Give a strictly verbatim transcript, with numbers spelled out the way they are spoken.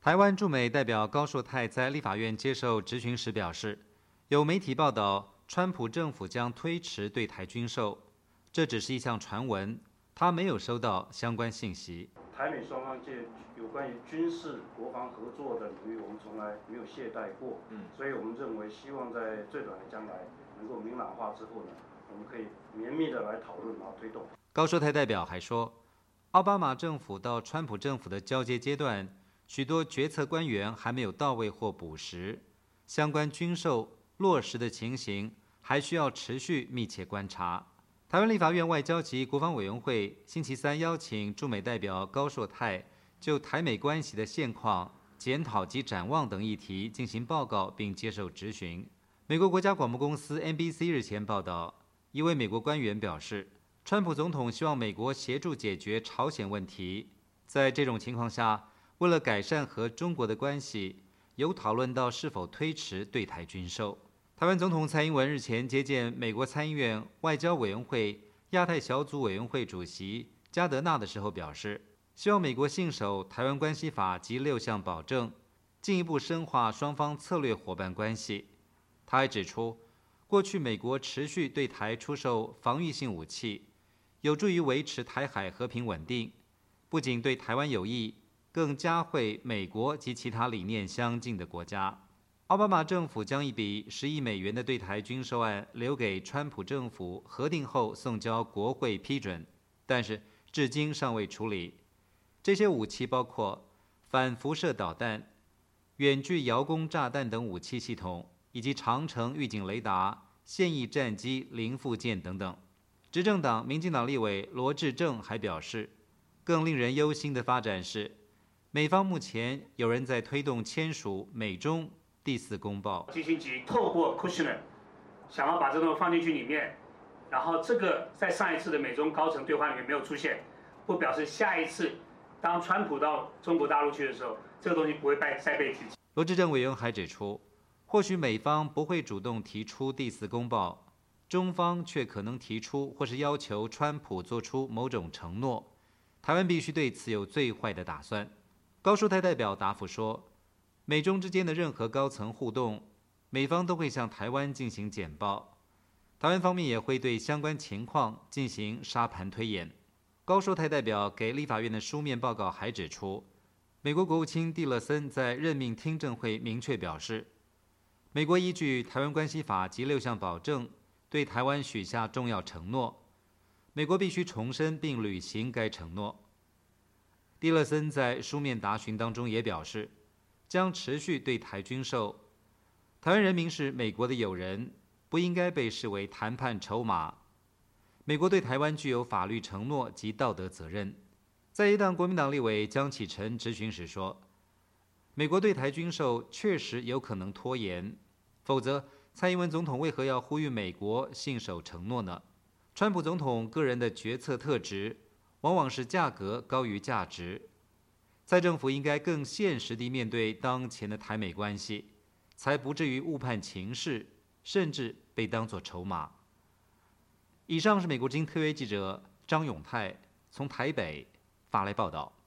台湾驻美代表高硕泰在立法院接受质询时表示，有媒体报道，川普政府将推迟对台军售，这只是一项传闻，他没有收到相关信息。 台美双方界有关于军事国防合作的领域，我们从来没有懈怠过。嗯，所以我们认为，希望在最短的将来能够明朗化之后呢，我们可以绵密的来讨论，然后推动。 高硕泰代表还说，奥巴马政府到川普政府的交接阶段，许多决策官员还没有到位或补实，相关军售落实的情形还需要持续密切观察。台湾立法院外交及国防委员会星期三邀请驻美代表高硕泰就台美关系的现况、检讨及展望等议题进行报告，并接受质询。美国国家广播公司 N B C 日前报道，一位美国官员表示，川普总统希望美国协助解决朝鲜问题。在这种情况下，为了改善和中国的关系，有讨论到是否推迟对台军售。台湾总统蔡英文日前接见美国参议院外交委员会亚太小组委员会主席加德纳的时候表示，希望美国信守《台湾关系法》及六项保证，进一步深化双方策略伙伴关系。他还指出，过去美国持续对台出售防御性武器，有助于维持台海和平稳定，不仅对台湾有益，更加惠美国及其他理念相近的国家。奥巴马政府将一笔十亿美元的对台军售案留给川普政府核定后送交国会批准，但是至今尚未处理。这些武器包括反辐射导弹、远距遥攻炸弹等武器系统，以及长程预警雷达、现役战机零附件等等。执政党民进党立委罗致政还表示，更令人忧心的发展是，美方目前有人在推动签署美中第四公报。 基辛格透过 Kushner 想要把这东西放进去里面，然后这个在上一次的美中高层对话里面没有出现，不表示下一次当川普到中国大陆去的时候，这个东西不会再被提及。 罗致政委员还指出，或许美方不会主动提出第四公报，中方却可能提出或是要求川普做出某种承诺，台湾必须对此有最坏的打算。高硕泰代表答复说，美中之间的任何高层互动，美方都会向台湾进行简报，台湾方面也会对相关情况进行沙盘推演。高硕泰代表给立法院的书面报告还指出，美国国务卿蒂勒森在任命听证会明确表示，美国依据《台湾关系法》及六项保证，对台湾许下重要承诺，美国必须重申并履行该承诺。蒂勒森在书面答询当中也表示，将持续对台军售，台湾人民是美国的友人，不应该被视为谈判筹码。美国对台湾具有法律承诺及道德责任。在野党国民党立委江启臣质询时说，美国对台军售确实有可能拖延，否则蔡英文总统为何要呼吁美国信守承诺呢？川普总统个人的决策特质往往是价格高于价值，蔡政府应该更现实地面对当前的台美关系，才不至于误判情势，甚至被当作筹码。以上是美国之音特约记者张永泰从台北发来报道。